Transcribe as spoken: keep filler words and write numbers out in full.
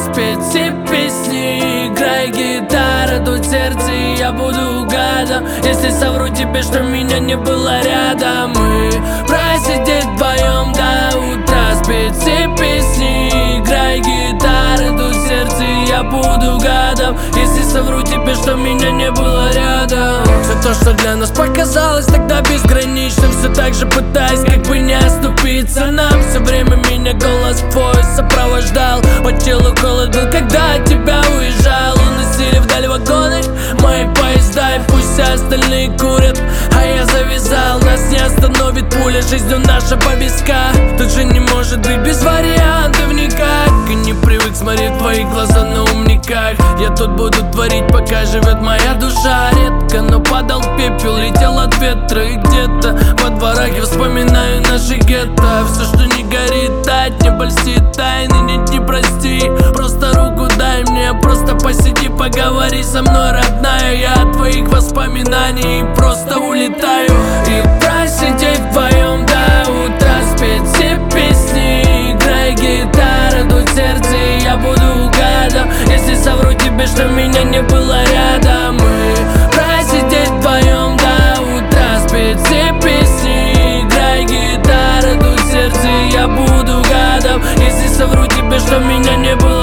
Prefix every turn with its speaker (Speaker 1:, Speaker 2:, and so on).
Speaker 1: спеть все песни. Играй гитара, тут сердце, и я буду гадом, если совру тебе, что меня не было рядом. Мы просидеть вдвоем до утра, спеть все песни. Играй гитара, тут сердце, и я буду гадом, если совру тебе, что меня не было рядом. Все то, что для нас показалось тогда безграничным, все так же пытаясь как бы не оступиться нам. Все время меня голос твой сопровождал, по телу холод был, когда от тебя уезжал. Уносили вдаль вагоны мои поезда, и пусть остальные курят, а я завязал. Нас не остановит пуля, жизнью наша повестка. Тут же не может быть без вариантов никак. И не привык смотреть твои глаза на умниках. Я тут буду творить, пока живет моя душа. Редко, но падал пепел, летел от ветра. И где-то во дворах я вспоминаю наши гетто. Все, что не горит, тать, не польстит тайны, нет, не прости. Просто руку дай мне, просто посиди, поговори со мной, родная. Я от твоих воспоминаний просто улетаю. И просидеть вдвоем до утра, спеть все песни. Играй гитара, тут сердце, и я буду гадом, если совру тебе, что меня не было рядом. Мы просидеть вдвоем до утра, спеть все песни. Играй гитара, тут сердце, и я буду гадом, если совру тебе, что меня не было